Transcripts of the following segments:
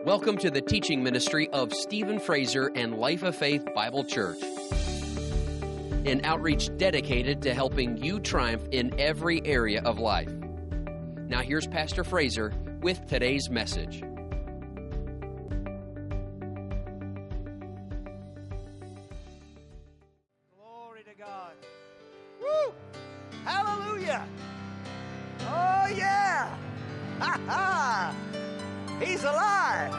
Welcome to the teaching ministry of Stephen Fraser and Life of Faith Bible Church, an outreach dedicated to helping you triumph in every area of life. Now here's Pastor Fraser with today's message. Glory to God. Woo! Hallelujah! Oh yeah! Ha ha! He's alive!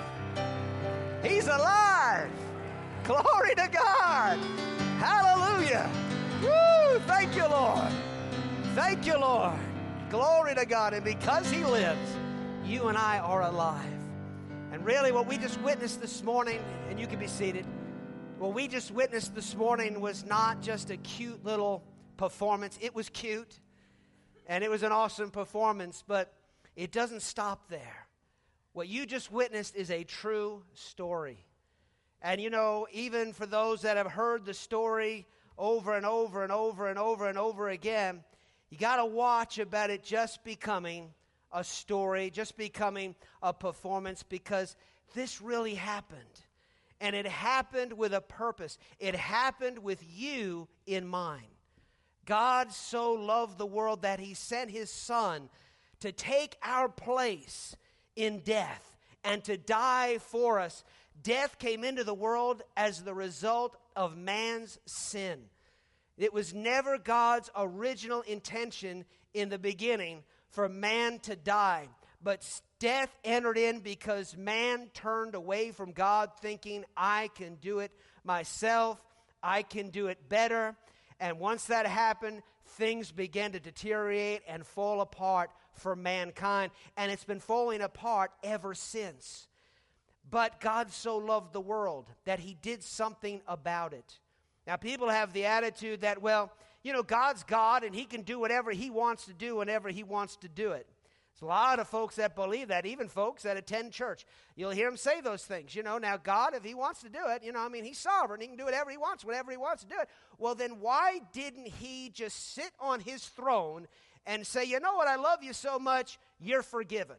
He's alive! Glory to God! Hallelujah! Woo! Thank you, Lord! Thank you, Lord! Glory to God! And because He lives, you and I are alive. And really what we just witnessed this morning, and you can be seated, what we just witnessed this morning was not just a cute little performance. It was cute, and it was an awesome performance, but it doesn't stop there. What you just witnessed is a true story. And you know, even for those that have heard the story over and over and over and over and over again, you got to watch about it just becoming a story, just becoming a performance, because this really happened. And it happened with a purpose. It happened with you in mind. God so loved the world that He sent His Son to take our place in death and to die for us. Death came into the world as the result of man's sin. It was never God's original intention in the beginning for man to die. But death entered in because man turned away from God, thinking, I can do it myself. I can do it better. And once that happened, things began to deteriorate and fall apart for mankind. And it's been falling apart ever since. But God so loved the world that He did something about it. Now, people have the attitude that, well, you know, God's God and He can do whatever He wants to do whenever He wants to do it. There's a lot of folks that believe that, even folks that attend church. You'll hear them say those things. You know, now God, if He wants to do it, you know, I mean, He's sovereign. He can do whatever He wants, whenever He wants to do it. Well, then why didn't He just sit on His throne and say, you know what, I love you so much, you're forgiven?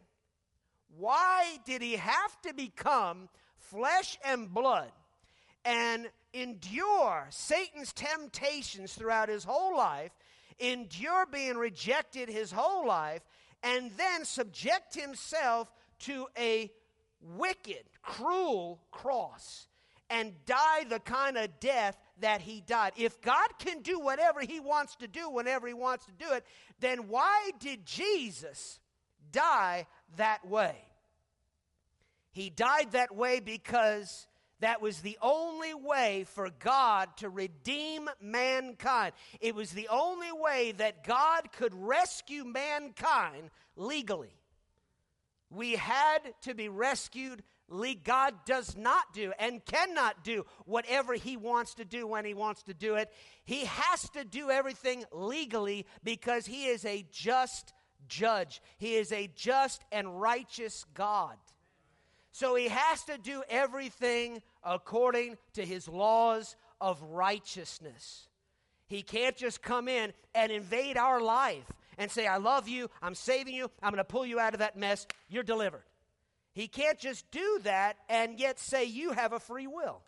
Why did He have to become flesh and blood and endure Satan's temptations throughout His whole life, endure being rejected His whole life, and then subject Himself to a wicked, cruel cross and die the kind of death that He died? If God can do whatever He wants to do whenever He wants to do it, then why did Jesus die that way? He died that way because that was the only way for God to redeem mankind. It was the only way that God could rescue mankind legally. We had to be rescued legally. God does not do and cannot do whatever He wants to do when He wants to do it. He has to do everything legally because He is a just judge. He is a just and righteous God. So He has to do everything according to His laws of righteousness. He can't just come in and invade our life and say, I love you, I'm saving you, I'm going to pull you out of that mess, you're delivered. He can't just do that and yet say you have a free will.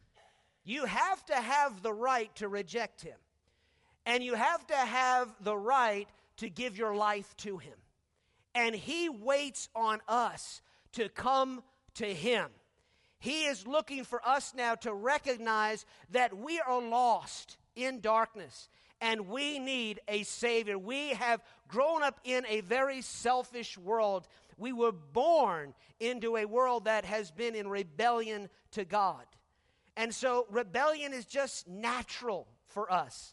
You have to have the right to reject Him. And you have to have the right to give your life to Him. And He waits on us to come to Him. He is looking for us now to recognize that we are lost in darkness and we need a Savior. We have grown up in a very selfish world. We were born into a world that has been in rebellion to God. And so rebellion is just natural for us.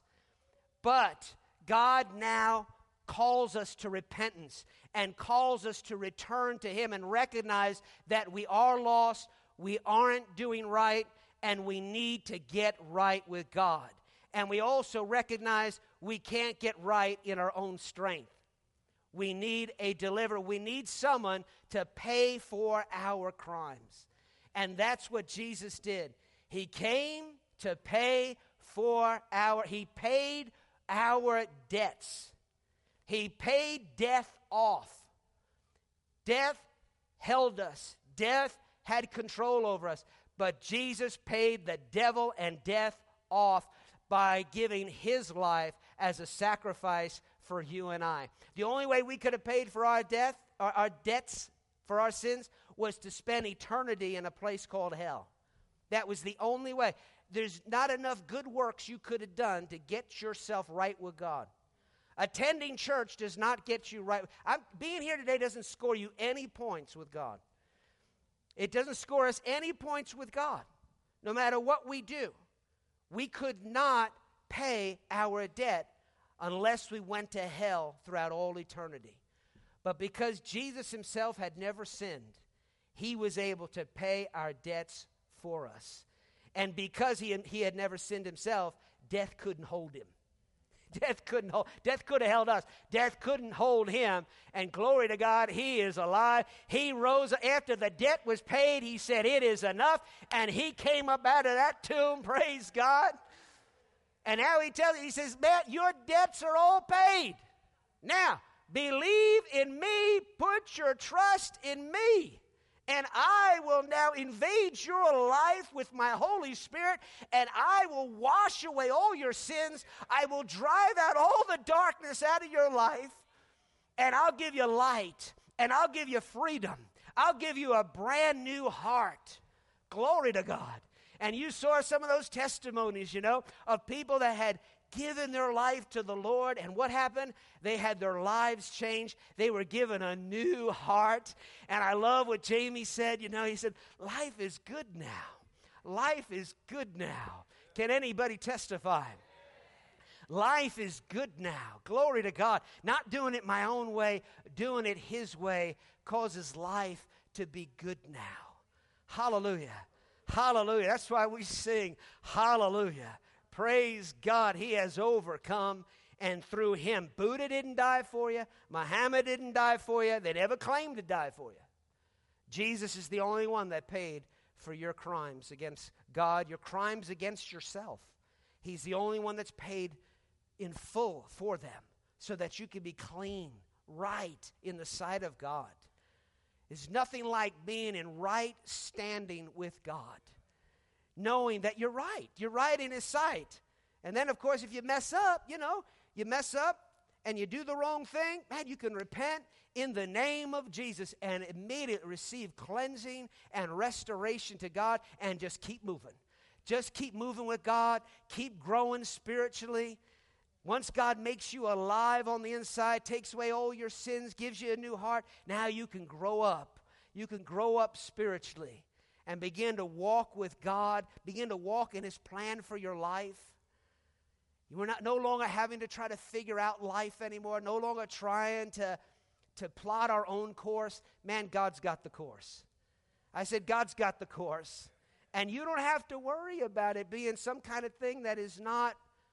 But God now calls us to repentance and calls us to return to Him and recognize that we are lost, we aren't doing right, and we need to get right with God. And we also recognize we can't get right in our own strength. We need a deliverer. We need someone to pay for our crimes. And that's what Jesus did. He came to pay for He paid our debts. He paid death off. Death held us. Death had control over us. But Jesus paid the devil and death off by giving his life as a sacrifice for you and I. The only way we could have paid for our debts for our sins was to spend eternity in a place called hell. That was the only way. There's not enough good works you could have done to get yourself right with God. Attending church does not get you right. Being here today doesn't score you any points with God. It doesn't score us any points with God. No matter what we do, we could not pay our debt unless we went to hell throughout all eternity. But because Jesus himself had never sinned, he was able to pay our debts for us. And because he had never sinned himself, death couldn't hold him. Death could have held us. Death couldn't hold him. And glory to God, he is alive. He rose after the debt was paid. He said, it is enough. And he came up out of that tomb, praise God. And now he tells you, he says, man, your debts are all paid. Now, believe in me, put your trust in me. And I will now invade your life with my Holy Spirit, and I will wash away all your sins. I will drive out all the darkness out of your life, and I'll give you light, and I'll give you freedom. I'll give you a brand new heart. Glory to God. And you saw some of those testimonies, of people that had given their life to the Lord, and what happened? They had their lives changed. They were given a new heart. And I love what Jamie said. He said, life is good now. Life is good now. Can anybody testify? Life is good now. Glory to God. Not doing it my own way, doing it his way causes life to be good now. Hallelujah. Hallelujah. That's why we sing hallelujah. Praise God, he has overcome, and through him, Buddha didn't die for you, Muhammad didn't die for you, they never claimed to die for you. Jesus is the only one that paid for your crimes against God, your crimes against yourself. He's the only one that's paid in full for them so that you can be clean, right in the sight of God. There's nothing like being in right standing with God. Knowing that you're right in his sight. And then, of course, if you mess up, you mess up and you do the wrong thing, man, you can repent in the name of Jesus and immediately receive cleansing and restoration to God and just keep moving. Just keep moving with God. Keep growing spiritually. Once God makes you alive on the inside, takes away all your sins, gives you a new heart, now you can grow up. You can grow up spiritually. And begin to walk with God, begin to walk in his plan for your life. You are no longer having to try to figure out life anymore, no longer trying to plot our own course. Man, God's got the course. I said, God's got the course. And you don't have to worry about it being some kind of thing that is not,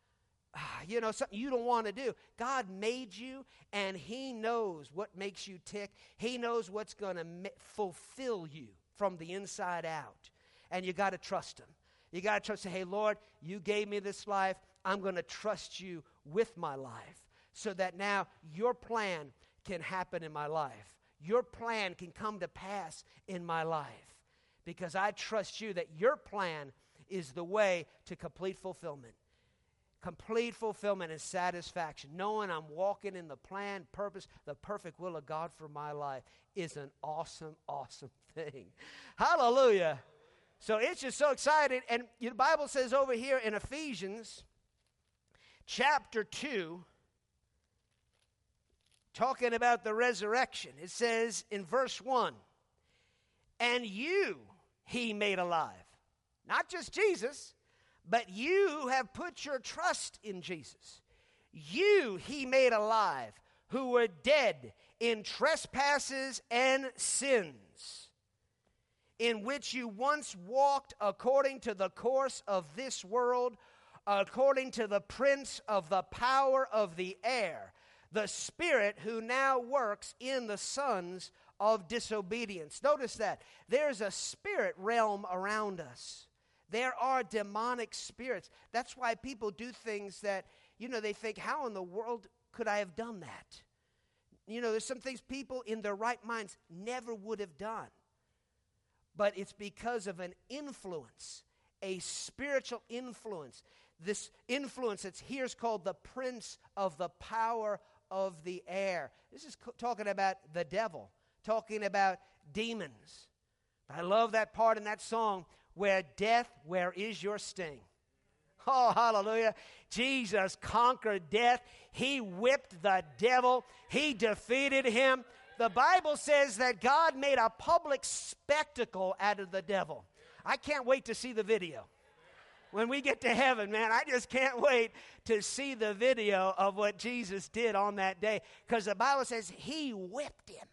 something you don't want to do. God made you, and he knows what makes you tick. He knows what's going to fulfill you from the inside out. And you got to trust him. You got to trust, say, hey, Lord, you gave me this life. I'm going to trust you with my life so that now your plan can happen in my life. Your plan can come to pass in my life because I trust you that your plan is the way to complete fulfillment. Complete fulfillment and satisfaction. Knowing I'm walking in the plan, purpose, the perfect will of God for my life is an awesome, awesome thing. Hallelujah. So it's just so exciting. And the Bible says over here in Ephesians chapter 2, talking about the resurrection, it says in verse 1, and you he made alive. Not just Jesus, but you have put your trust in Jesus. You he made alive, who were dead in trespasses and sins, in which you once walked according to the course of this world, according to the prince of the power of the air, the spirit who now works in the sons of disobedience. Notice that. There's a spirit realm around us. There are demonic spirits. That's why people do things that, they think, how in the world could I have done that? There's some things people in their right minds never would have done. but it's because of an influence, a spiritual influence. This influence that's here is called the prince of the power of the air. This is talking about the devil, talking about demons. I love that part in that song, where death, where is your sting? Oh, hallelujah. Jesus conquered death. He whipped the devil. He defeated him. The Bible says that God made a public spectacle out of the devil. I can't wait to see the video. When we get to heaven, man, I just can't wait to see the video of what Jesus did on that day. Because the Bible says he whipped him.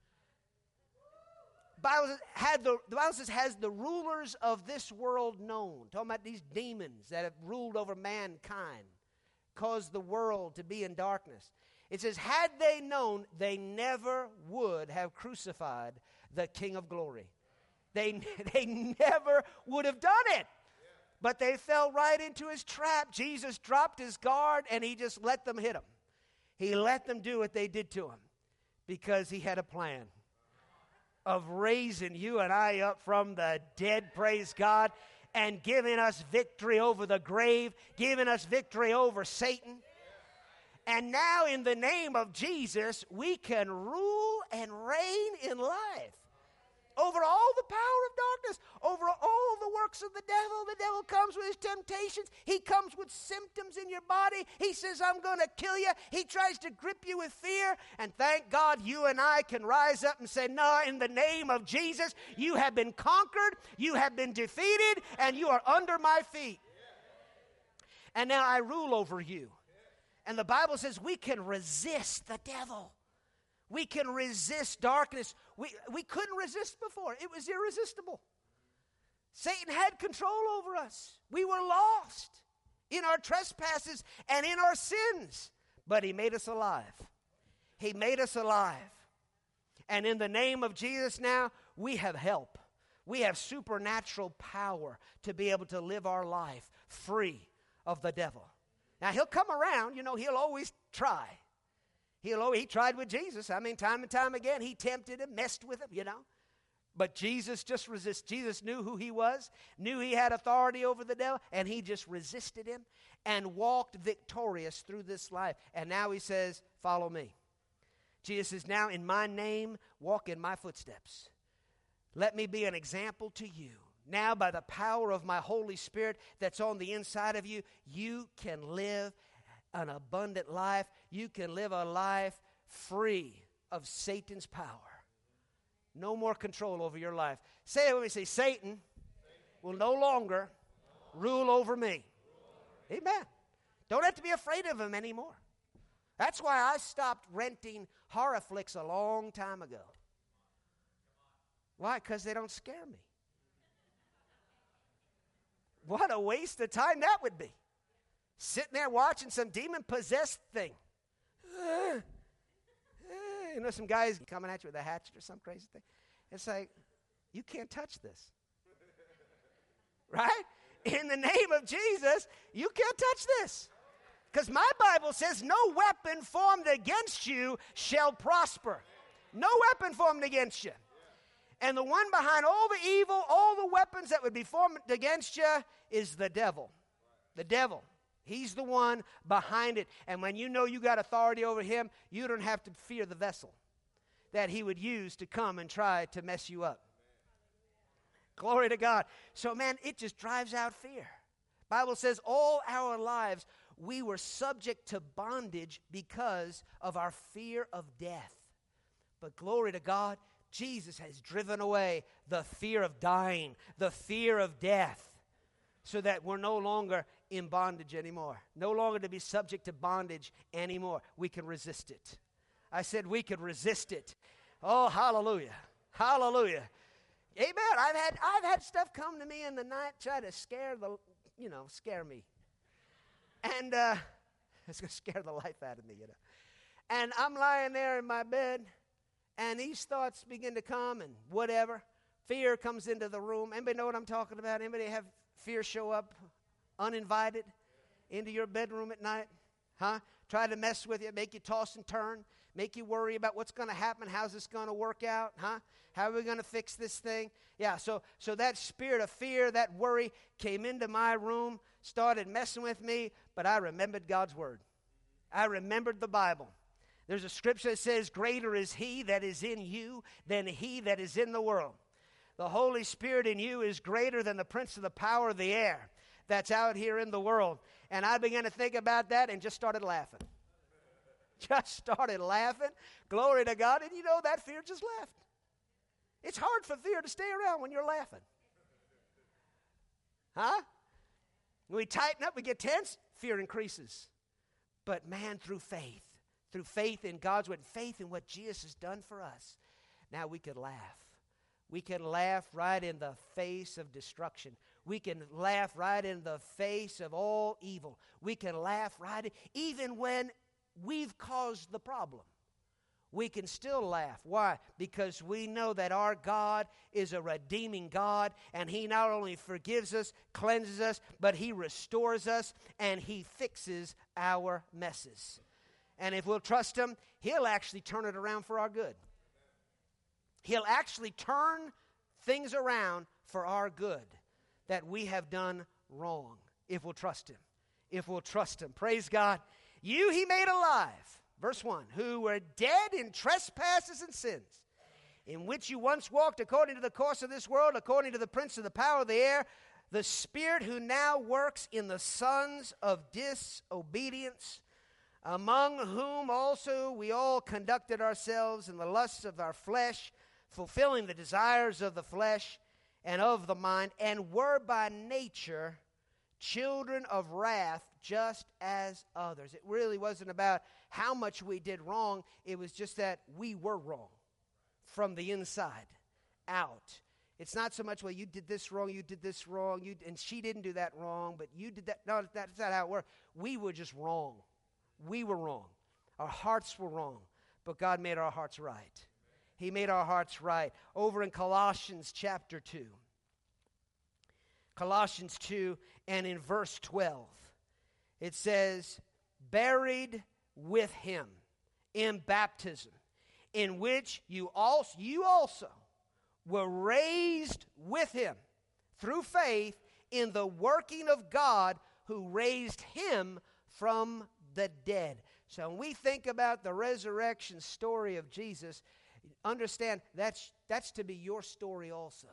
The Bible says, has the rulers of this world known? Talking about these demons that have ruled over mankind, caused the world to be in darkness. It says, had they known, they never would have crucified the King of Glory. They never would have done it. But they fell right into his trap. Jesus dropped his guard, and he just let them hit him. He let them do what they did to him because he had a plan of raising you and I up from the dead, praise God, and giving us victory over the grave, giving us victory over Satan. And now in the name of Jesus, we can rule and reign in life over all the power of darkness, over all the works of the devil. The devil comes with his temptations. He comes with symptoms in your body. He says, I'm going to kill you. He tries to grip you with fear. And thank God you and I can rise up and say, no, in the name of Jesus, you have been conquered, you have been defeated, and you are under my feet. And now I rule over you. And the Bible says we can resist the devil. We can resist darkness. We couldn't resist before. It was irresistible. Satan had control over us. We were lost in our trespasses and in our sins. But he made us alive. He made us alive. And in the name of Jesus now, we have help. We have supernatural power to be able to live our life free of the devil. Now, he'll come around. He'll always try. He tried with Jesus. Time and time again, he tempted him, messed with him, But Jesus just resisted. Jesus knew who he was, knew he had authority over the devil, and he just resisted him and walked victorious through this life. And now he says, follow me. Jesus says, now in my name, walk in my footsteps. Let me be an example to you. Now by the power of my Holy Spirit that's on the inside of you, you can live an abundant life. You can live a life free of Satan's power. No more control over your life. Say it with me. Say, Satan will no longer rule over me. Amen. Don't have to be afraid of him anymore. That's why I stopped renting horror flicks a long time ago. Why? Because they don't scare me. What a waste of time that would be. Sitting there watching some demon-possessed thing. Some guys coming at you with a hatchet or some crazy thing. It's like, you can't touch this. Right? In the name of Jesus, you can't touch this. Because my Bible says, no weapon formed against you shall prosper. No weapon formed against you. And the one behind all the evil, all the weapons that would be formed against you is the devil. The devil. He's the one behind it. And when you know you got authority over him, you don't have to fear the vessel that he would use to come and try to mess you up. Glory to God. So, man, it just drives out fear. Bible says all our lives we were subject to bondage because of our fear of death. But glory to God, Jesus has driven away the fear of dying, the fear of death, so that we're no longer in bondage anymore. No longer to be subject to bondage anymore. We can resist it. I said we could resist it. Oh, hallelujah. Hallelujah. Amen. I've had stuff come to me in the night, try to scare me. And it's going to scare the life out of me, And I'm lying there in my bed, and these thoughts begin to come and whatever. Fear comes into the room. Anybody know what I'm talking about? Anybody have fear show up uninvited into your bedroom at night? Huh? Try to mess with you, make you toss and turn, Make you worry about what's going to happen. How's this going to work out? Huh? How are we going to fix this thing? Yeah, so that spirit of fear, that worry came into my room, started messing with me, but I remembered God's word. I remembered the Bible. There's a scripture that says, greater is he that is in you than he that is in the world. The Holy Spirit in you is greater than the prince of the power of the air that's out here in the world. And I began to think about that and just started laughing. Just started laughing. Glory to God. And you know, that fear just left. It's hard for fear to stay around when you're laughing. Huh? When we tighten up, we get tense, fear increases. But man, through faith in God's word, faith in what Jesus has done for us, now we could laugh. We can laugh right in the face of destruction. We can laugh right in the face of all evil. We can laugh right even when we've caused the problem. We can still laugh. Why? Because we know that our God is a redeeming God, and he not only forgives us, cleanses us, but he restores us, and he fixes our messes. And if we'll trust him, he'll actually turn it around for our good. He'll actually turn things around for our good that we have done wrong, if we'll trust him. If we'll trust him. Praise God. You he made alive, verse 1, who were dead in trespasses and sins, in which you once walked according to the course of this world, according to the prince of the power of the air, the spirit who now works in the sons of disobedience, among whom also we all conducted ourselves in the lusts of our flesh, fulfilling the desires of the flesh and of the mind, and were by nature children of wrath, just as others. It really wasn't about how much we did wrong. It was just that we were wrong from the inside out. It's not so much, well, you did this wrong, and she didn't do that wrong, but you did that. No, that's not how it worked. We were just wrong. We were wrong. Our hearts were wrong, but God made our hearts right. He made our hearts right. Over in Colossians chapter 2. Colossians 2 and in verse 12. It says, buried with him in baptism, in which you also were raised with him through faith in the working of God who raised him from the dead. So when we think about the resurrection story of Jesus, understand that's to be your story also.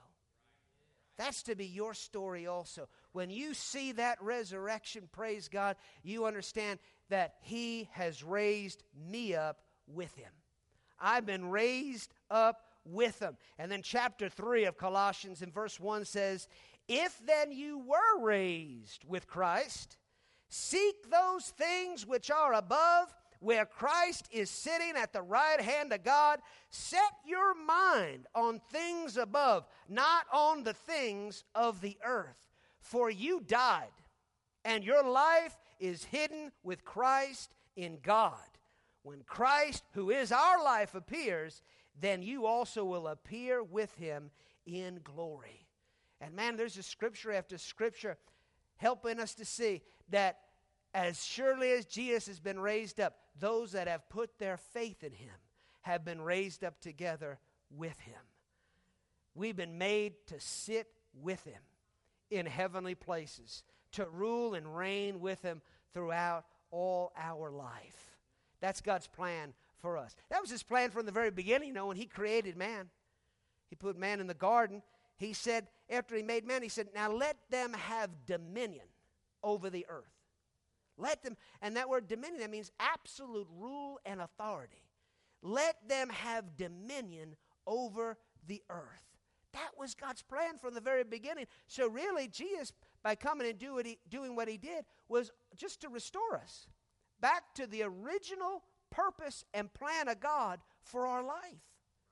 That's to be your story also. When you see that resurrection, praise God, you understand that he has raised me up with him. I've been raised up with him. And then chapter 3 of Colossians in verse 1 says, if then you were raised with Christ, seek those things which are above, where Christ is sitting at the right hand of God. Set your mind on things above, not on the things of the earth. For you died, and your life is hidden with Christ in God. When Christ, who is our life, appears, then you also will appear with him in glory. And man, there's a scripture after scripture helping us to see that as surely as Jesus has been raised up, those that have put their faith in him have been raised up together with him. We've been made to sit with him in heavenly places, to rule and reign with him throughout all our life. That's God's plan for us. That was his plan from the very beginning, when he created man. He put man in the garden. He said, after he made man, he said, now let them have dominion over the earth. Let them, and that word dominion, that means absolute rule and authority. Let them have dominion over the earth. That was God's plan from the very beginning. So really, Jesus, by coming and doing what he did, was just to restore us back to the original purpose and plan of God for our life.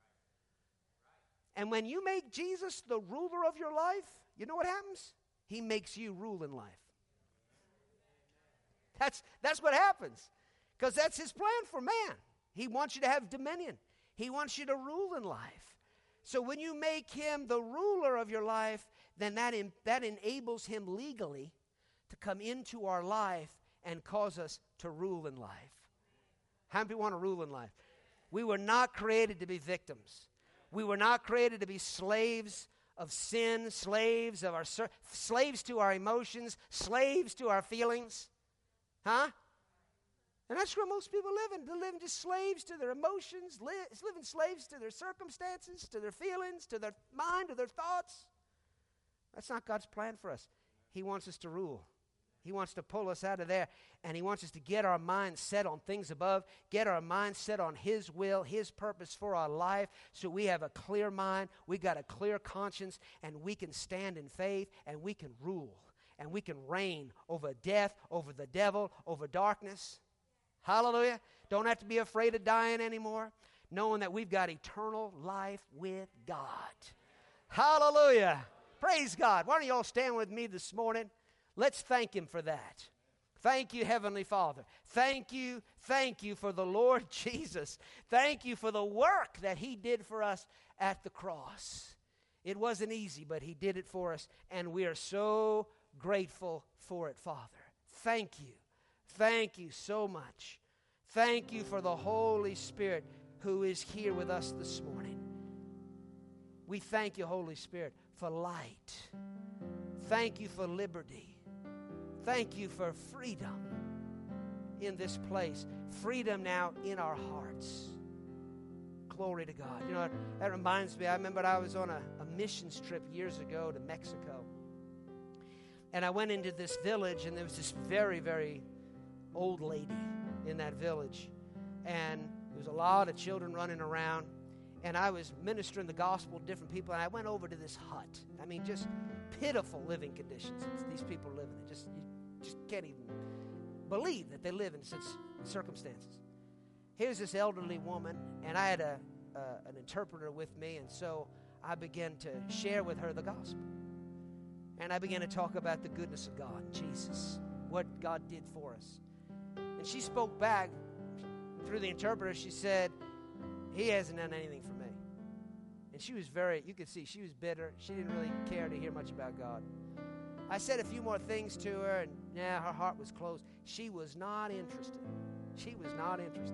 And when you make Jesus the ruler of your life, you know what happens? He makes you rule in life. That's what happens, because that's his plan for man. He wants you to have dominion. He wants you to rule in life. So when you make him the ruler of your life, then that enables him legally to come into our life and cause us to rule in life. How many people want to rule in life? We were not created to be victims. We were not created to be slaves of sin, slaves of slaves to our emotions, slaves to our feelings. Huh? And that's where most people live in. They're living just slaves to their emotions, living slaves to their circumstances, to their feelings, to their mind, to their thoughts. That's not God's plan for us. He wants us to rule. He wants to pull us out of there, and He wants us to get our minds set on things above, get our minds set on His will, His purpose for our life, so we have a clear mind, we got a clear conscience, and we can stand in faith, and we can rule, and we can reign over death, over the devil, over darkness. Hallelujah. Don't have to be afraid of dying anymore, knowing that we've got eternal life with God. Hallelujah. Praise God. Why don't you all stand with me this morning? Let's thank Him for that. Thank you, Heavenly Father. Thank you for the Lord Jesus. Thank you for the work that He did for us at the cross. It wasn't easy, but He did it for us, and we are so grateful for it, Father. Thank you. Thank you so much. Thank you for the Holy Spirit who is here with us this morning. We thank you, Holy Spirit, for light. Thank you for liberty. Thank you for freedom in this place. Freedom now in our hearts. Glory to God. You know, that reminds me, I remember I was on a missions trip years ago to Mexico. And I went into this village, and there was this very, very old lady in that village. And there was a lot of children running around. And I was ministering the gospel to different people, and I went over to this hut. I mean, just pitiful living conditions these people live in. You just can't even believe that they live in such circumstances. Here's this elderly woman, and I had an interpreter with me, and so I began to share with her the gospel. And I began to talk about the goodness of God, Jesus, what God did for us. And she spoke back through the interpreter. She said, "He hasn't done anything for me." And she was you could see she was bitter. She didn't really care to hear much about God. I said a few more things to her, and her heart was closed. She was not interested. She was not interested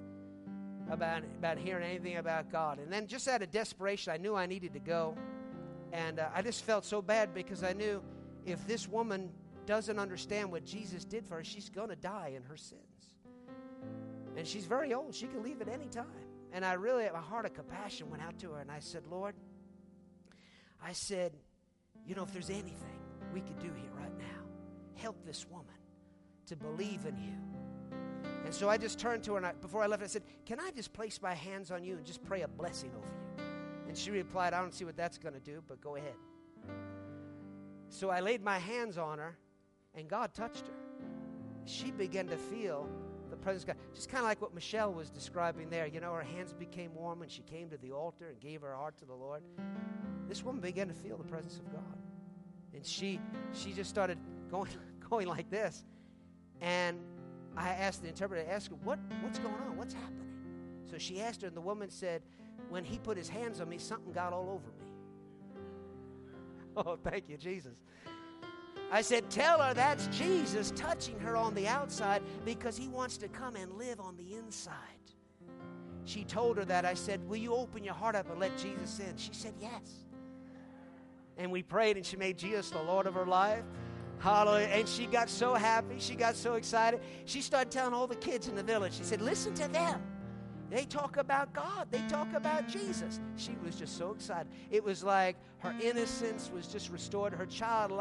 about hearing anything about God. And then just out of desperation, I knew I needed to go. And I just felt so bad because I knew if this woman doesn't understand what Jesus did for her, she's going to die in her sins. And she's very old. She can leave at any time. And I really, my heart of compassion went out to her, and I said, "Lord," I said, "you know, if there's anything we could do here right now, help this woman to believe in you." And so I just turned to her, and before I left, I said, "Can I just place my hands on you and just pray a blessing over you?" And she replied, "I don't see what that's going to do, but go ahead." So I laid my hands on her, and God touched her. She began to feel the presence of God. Just kind of like what Michelle was describing there. You know, her hands became warm when she came to the altar and gave her heart to the Lord. This woman began to feel the presence of God. And she just started going like this. And I asked the interpreter, I asked her, what's going on? What's happening? So she asked her, and the woman said, "When he put his hands on me, something got all over me." Oh, thank you, Jesus. I said, "Tell her that's Jesus touching her on the outside because He wants to come and live on the inside." She told her that. I said, "Will you open your heart up and let Jesus in?" She said, "Yes." And we prayed, and she made Jesus the Lord of her life. Hallelujah. And she got so happy. She got so excited. She started telling all the kids in the village. She said, "Listen to them. They talk about God. They talk about Jesus." She was just so excited. It was like her innocence was just restored. Her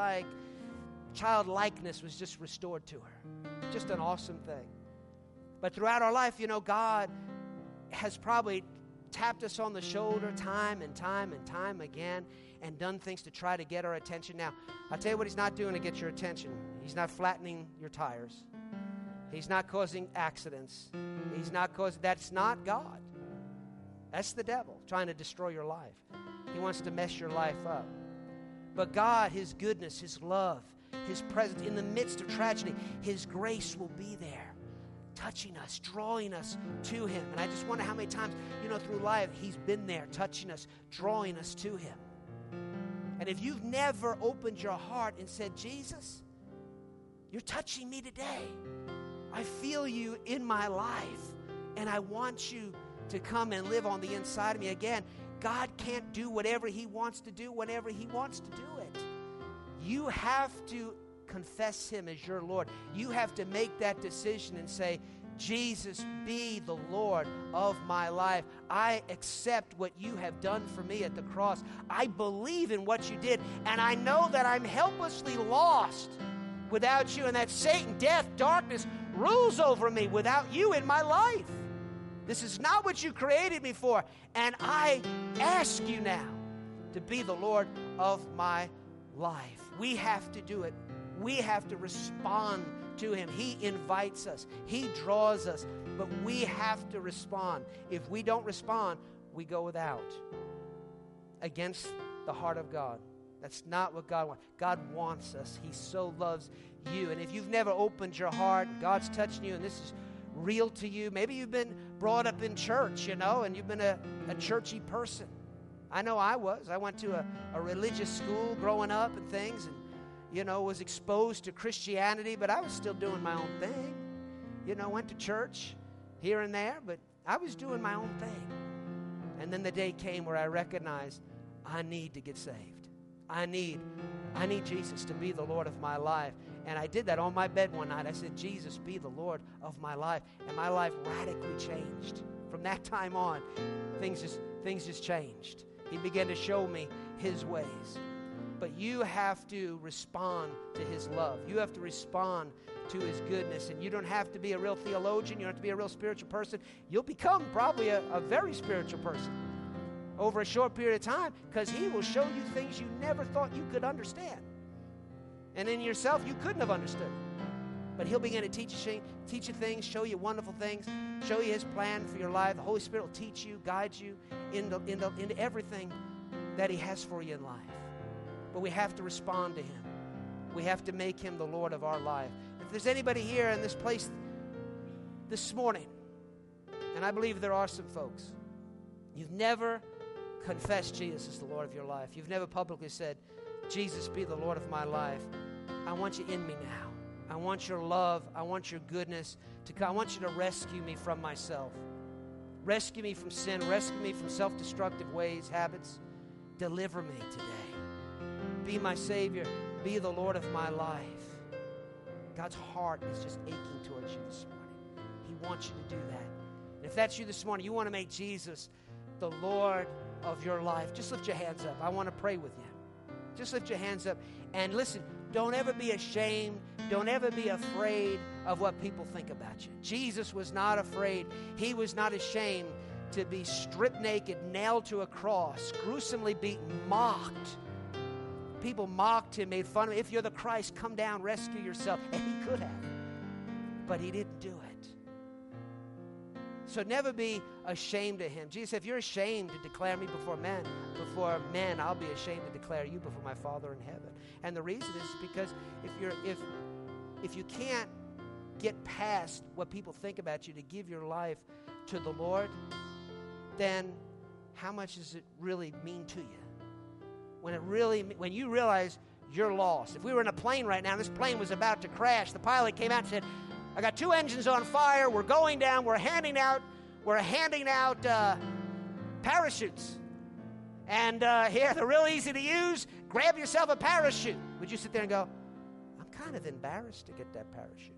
childlikeness was just restored to her. Just an awesome thing. But throughout our life, you know, God has probably tapped us on the shoulder time and time and time again and done things to try to get our attention. Now, I'll tell you what He's not doing to get your attention. He's not flattening your tires. He's not causing accidents. That's not God. That's the devil trying to destroy your life. He wants to mess your life up. But God, His goodness, His love, His presence in the midst of tragedy, His grace will be there, touching us, drawing us to Him. And I just wonder how many times, you know, through life, He's been there, touching us, drawing us to Him. And if you've never opened your heart and said, "Jesus, you're touching me today. I feel you in my life, and I want you to come and live on the inside of me. Again, God can't do whatever He wants to do whenever He wants to do it. You have to confess Him as your Lord. You have to make that decision and say, Jesus, be the Lord of my life. I accept what you have done for me at the cross. I believe in what you did, and I know that I'm helplessly lost without you, and that Satan, death, darkness rules over me without you in my life. This is not what you created me for, and I ask you now to be the Lord of my life. We have to do it. We have to respond to Him. He invites us. He draws us. But we have to respond. If we don't respond, we go without. Against the heart of God. That's not what God wants. God wants us. He so loves you. And if you've never opened your heart, God's touching you, and this is real to you. Maybe you've been brought up in church, and you've been a churchy person. I know I was. I went to a religious school growing up and things, and was exposed to Christianity, but I was still doing my own thing. Went to church here and there, but I was doing my own thing. And then the day came where I recognized I need to get saved. I need Jesus to be the Lord of my life. And I did that on my bed one night. I said, Jesus, be the Lord of my life. And my life radically changed. From that time on, things just changed. He began to show me His ways. But you have to respond to His love. You have to respond to His goodness. And you don't have to be a real theologian. You don't have to be a real spiritual person. You'll become probably a very spiritual person over a short period of time, because He will show you things you never thought you could understand. And in yourself, you couldn't have understood. But He'll begin to teach you things, show you wonderful things, show you His plan for your life. The Holy Spirit will teach you, guide you into everything that He has for you in life. But we have to respond to Him. We have to make Him the Lord of our life. If there's anybody here in this place this morning, and I believe there are some folks, you've never confessed Jesus as the Lord of your life. You've never publicly said, Jesus, be the Lord of my life. I want you in me now. I want your love. I want your goodness to come. I want you to rescue me from myself. Rescue me from sin. Rescue me from self-destructive ways, habits. Deliver me today. Be my Savior. Be the Lord of my life. God's heart is just aching towards you this morning. He wants you to do that. And if that's you this morning, you want to make Jesus the Lord of your life, just lift your hands up. I want to pray with you. Just lift your hands up. And listen, don't ever be ashamed. Don't ever be afraid of what people think about you. Jesus was not afraid. He was not ashamed to be stripped naked, nailed to a cross, gruesomely beaten, mocked. People mocked Him, made fun of Him. If you're the Christ, come down, rescue yourself. And He could have. But He didn't do it. So never be ashamed of Him. Jesus said, if you're ashamed to declare me before men, I'll be ashamed to declare you before my Father in heaven. And the reason is because if you can't get past what people think about you to give your life to the Lord, then how much does it really mean to you? When you realize you're lost. If we were in a plane right now and this plane was about to crash, the pilot came out and said, I got 2 engines on fire. We're going down. We're handing out parachutes. And here, they're real easy to use. Grab yourself a parachute. Would you sit there and go, I'm kind of embarrassed to get that parachute?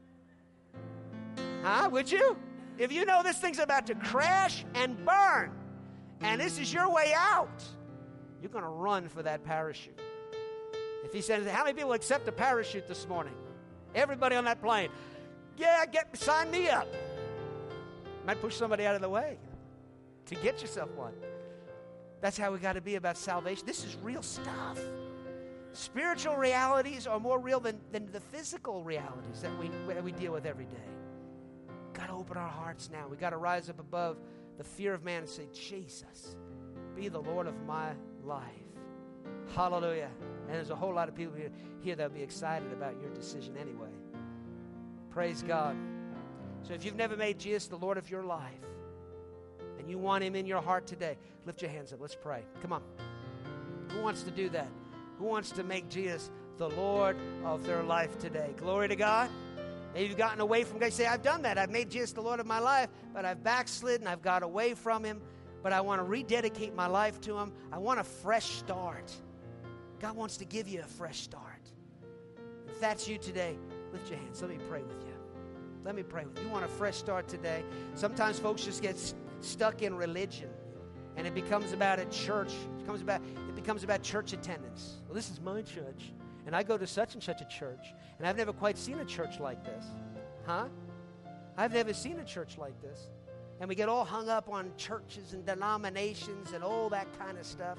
Huh? Would you? If you know this thing's about to crash and burn, and this is your way out, you're going to run for that parachute. If He says, how many people accept a parachute this morning? Everybody on that plane. Yeah, sign me up. Might push somebody out of the way to get yourself one. That's how we got to be about salvation. This is real stuff. Spiritual realities are more real than the physical realities that we deal with every day. Got to open our hearts now. We got to rise up above the fear of man and say, Jesus, be the Lord of my life. Hallelujah. And there's a whole lot of people here that'll be excited about your decision anyway. Praise God. So if you've never made Jesus the Lord of your life and you want Him in your heart today, lift your hands up. Let's pray. Come on. Who wants to do that? Who wants to make Jesus the Lord of their life today? Glory to God. Maybe you've gotten away from God. You say, I've done that. I've made Jesus the Lord of my life, but I've backslidden. I've got away from Him, but I want to rededicate my life to Him. I want a fresh start. God wants to give you a fresh start. If that's you today, lift your hands. Let me pray with you. Let me pray with you. You want a fresh start today? Sometimes folks just get stuck in religion, and it becomes about a church. It becomes about church attendance. Well, this is my church, and I go to such and such a church, and I've never quite seen a church like this. Huh? I've never seen a church like this. And we get all hung up on churches and denominations and all that kind of stuff.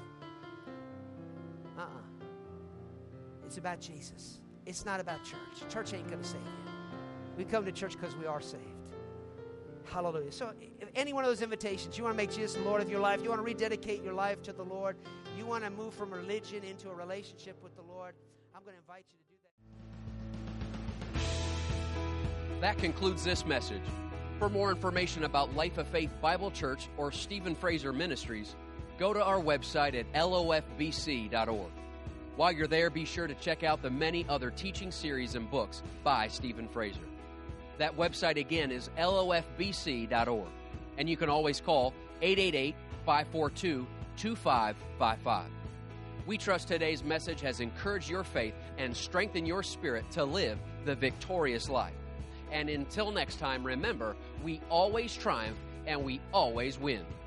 It's about Jesus. It's not about church. Church ain't going to save you. We come to church because we are saved. Hallelujah. So if any one of those invitations, you want to make Jesus the Lord of your life, you want to rededicate your life to the Lord, you want to move from religion into a relationship with the Lord, I'm going to invite you to do that. That concludes this message. For more information about Life of Faith Bible Church or Stephen Fraser Ministries, go to our website at lofbc.org. While you're there, be sure to check out the many other teaching series and books by Stephen Fraser. That website again is lofbc.org, and you can always call 888-542-2555. We trust today's message has encouraged your faith and strengthened your spirit to live the victorious life. And until next time, remember, we always triumph and we always win.